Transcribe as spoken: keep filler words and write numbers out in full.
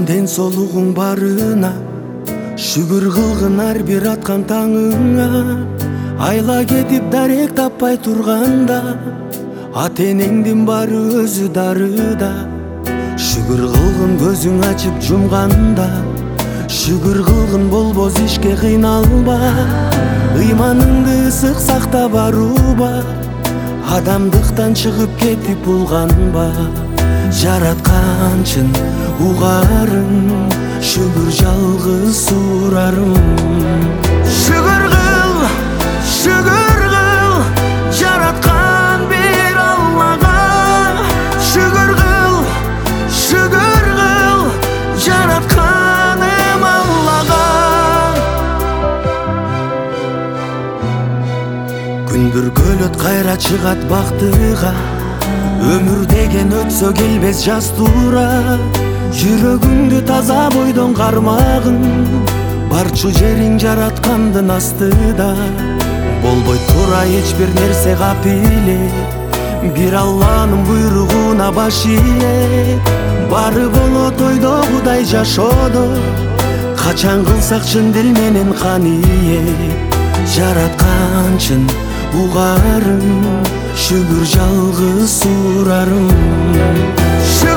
ден соолугуң барына шүгүр кылгын ар бир аткан таңыңа. Айла кетип дарек таппай турганда ата энеңдин баары өзү дарыда. Шүгүр кылгын көзүң ачып жумганда, шүгүр кылгын болбос ишке кыйналба. Ыйманыңды ысык сакта барууба, адамдыктан чыгып кетип булганба. Жаратканчын угарым, шүгүр жалгыз сурарым. Шүгүр кыл, шүгүр кыл, жараткан бир Аллага. Шүгүр кыл, шүгүр кыл, жаратканым Аллага. Күндүр көлөт кайра чыгат бактыга, өмүр деген өтсө келбес жаз туура. Жүрөгүңдү таза бойдон кармагын, барчу жериң жараткандын астыда. Болбой тура эч бир нерсе капиле, бир Алланын буйругуна баш ие. Баары болот ойдогудай жашоодо, качан кылсак чын дил менен кан ие. Жаратканчын угарым, шүгүр жалгыз сурарым.